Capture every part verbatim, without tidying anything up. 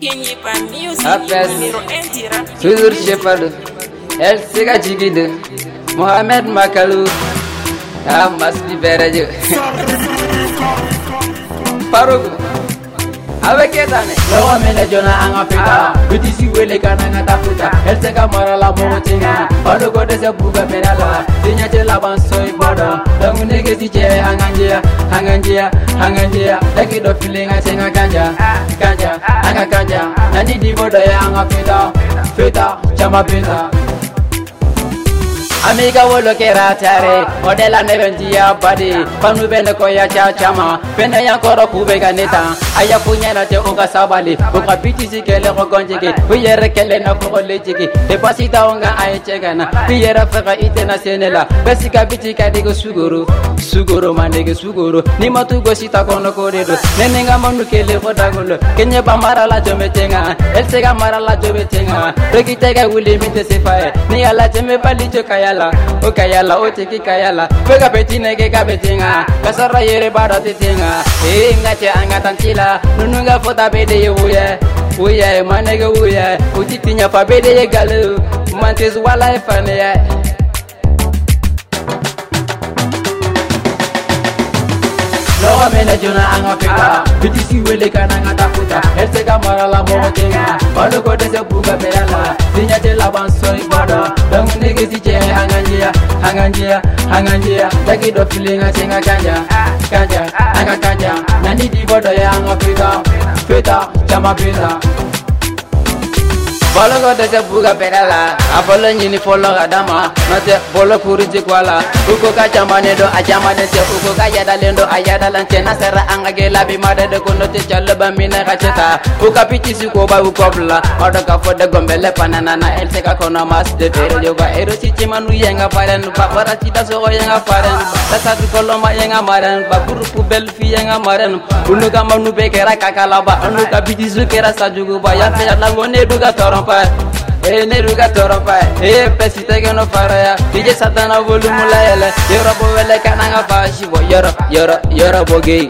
Apes toujours Chefadou El Sega Jigide Mohamed Makalou Ah Masbi Berejo Farouk avec etane Lawa mena jona anga fita Biti si wele kana ngata futa El Sega mara la motinga Palo ko de se buga penala Tinya che la bansoi bodo Dangu nege si che hanganjia hanganjia hanganjia Taki do feeling a tenga kanja kanja anga kanja Nandi di bodo ya anga fita fita chama fita Amiga wolo kera tare Odela nebentia badi Panu bende koya cha chama Pende ya koro kubega neta Aya punya na te unga sabali Uka piti si kele kogonjiki Uyere kele na koko lejiki Depasita unga aye chegana Uyere feka ite na senela Besika biti kadigo suguru Suguru mandege suguru Nima tugo sita kono koredo Nenenga manu kele kodagulo Kenye bamara la jome tenga El Sega mara la jome tenga Reki tega wuli mite sefae Ni ala jeme bali jokaya o kayala o tiki kayala pega betine ke kabetinga kasara yere bada titinga e ngate anga tantila nununga fota bede yuye uye manege uye utitinya fa bede ye galu mantes wala fane ya Lawa mena jona anga fita Biti si wele kana ngata futa El Sega mara la motinga Palo ko de se buga penala Tinya che la bansoi bodo Dangu nege si che hanganjia hanganjia hanganjia Taki do feeling a tenga kanja kanja anga kanja Nandi di bodo ya anga fita fita chama fita Bolo ko de se buga penala Apolo nyini folo adama Note bolo kuriji kwala Uko ka chamane do ajamane se Uko ka yada lendo ayada lanche Nasera anga gela bi mada de kono te chalaba mina kacheta Uka pichi si ko ba ukobla Odo ka fode gombele panana na El Sega kono mas de fere yoga Ero chichi manu yenga paren Babara chita sogo yenga paren Tasatu koloma yenga maren Baburu kubel fi yenga maren Unuka manu bekera kakalaba Unuka pichi su kera sajugu ba Yante yalangone duga toron Eh neruga toropa eh pesite que no faraya D J Satana volume la ele yoro bo wele kananga fashi bo yoro yoro yoro bo gay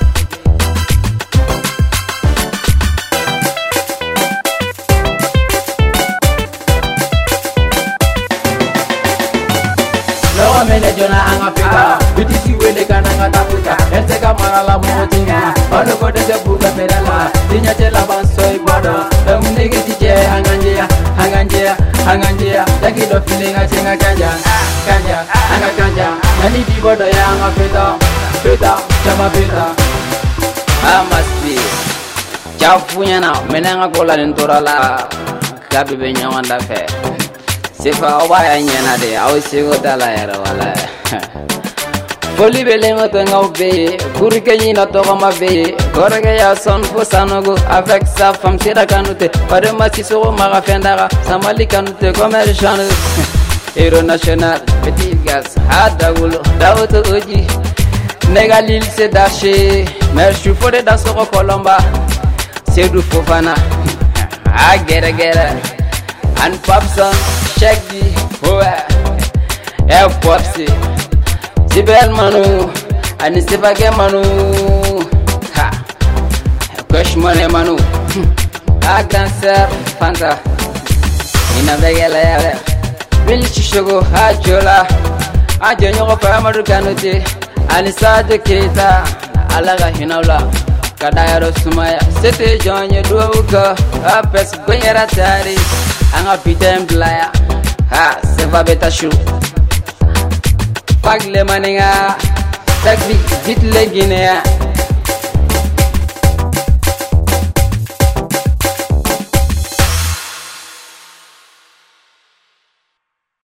Lawa mena jona anga fita Biti si wele kananga tafuta El Sega mara la motinga Palo ko de se buga penala Tinya che la bansoi bodo Dangu nege si che hanganjia hanganjia hanganjia Taki do feeling a tenga kanja kanja anga kanja Nani di bodo ya anga fita fita chama fita Ah masti Chafunya na menanga kola nentora la Kabi be nyawanda fe Sefa oba ya nyana de awo sego dala yara wala Foli bele ngoto ngaube kuri kenyi na to ma be korege ya son fo sanogo avec sa femme sera kanute pare masi so ma ga fendara samali kanute commercial Hero national petit gas adagulo dawoto oji negalil se daché merci fode dans so kolomba Seydou Fofana a gere gere an Papson Shaggy Hoa Air Popsi Sibel Manu Ani Sibage Manu Ha Kosh Mone Manu A Dancer Fanta Ina Begela Yale Billy Chishogo Hajola A Jonyo Faramadu Kanute Ani Sade Keita Alaga Hinaula Kadayaro Sumaya Sete Jonye Duauka Apes Gwenyera Tari Anga Pita Mblaya Ha Seva Beta Shou Pagle Maninga Takbi Jitle Guinea